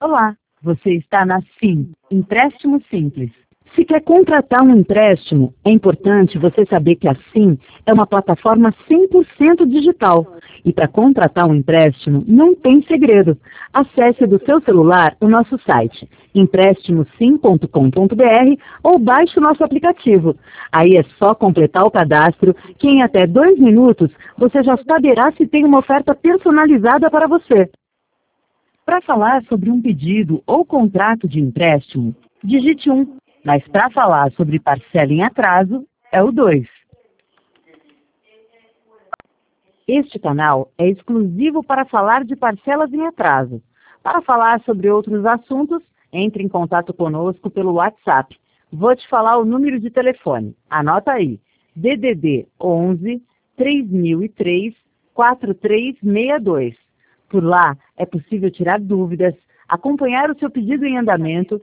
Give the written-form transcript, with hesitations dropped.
Olá, você está na SIM, Empréstimo Simples. Se quer contratar um empréstimo, é importante você saber que a SIM é uma plataforma 100% digital. E para contratar um empréstimo, não tem segredo. Acesse do seu celular o nosso site, emprestimosim.com.br, ou baixe o nosso aplicativo. Aí é só completar o cadastro, que em até 2 minutos você já saberá se tem uma oferta personalizada para você. Para falar sobre um pedido ou contrato de empréstimo, digite 1. Mas para falar sobre parcela em atraso, é o 2. Este canal é exclusivo para falar de parcelas em atraso. Para falar sobre outros assuntos, entre em contato conosco pelo WhatsApp. Vou te falar o número de telefone. Anota aí. DDD 11 3003 4362. Por lá é possível tirar dúvidas, acompanhar o seu pedido em andamento